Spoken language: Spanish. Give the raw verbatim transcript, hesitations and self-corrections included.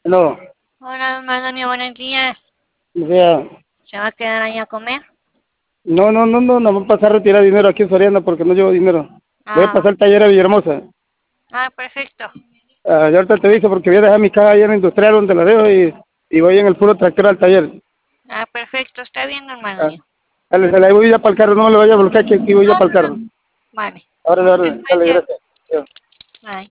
No, Hola, hermano mío, buenos días. o sea, ¿Se va a quedar ahí a comer? no, no, no, no, no voy a pasar a retirar dinero aquí en Soriana porque no llevo dinero. Voy a Ah, pasar al taller a Villahermosa. ah, perfecto. Ah, yo ahorita te aviso porque voy a dejar mi caja ahí en la industrial donde la dejo y, y voy en el puro tractor al taller. Ah, perfecto, está bien, hermano Ah, mío. dale, dale, ahí voy ya para el carro, no me lo vaya a bloquear que aquí voy ya No, para el no, carro. vale. Ahora, ahora, dale, Gracias. gracias. Bye.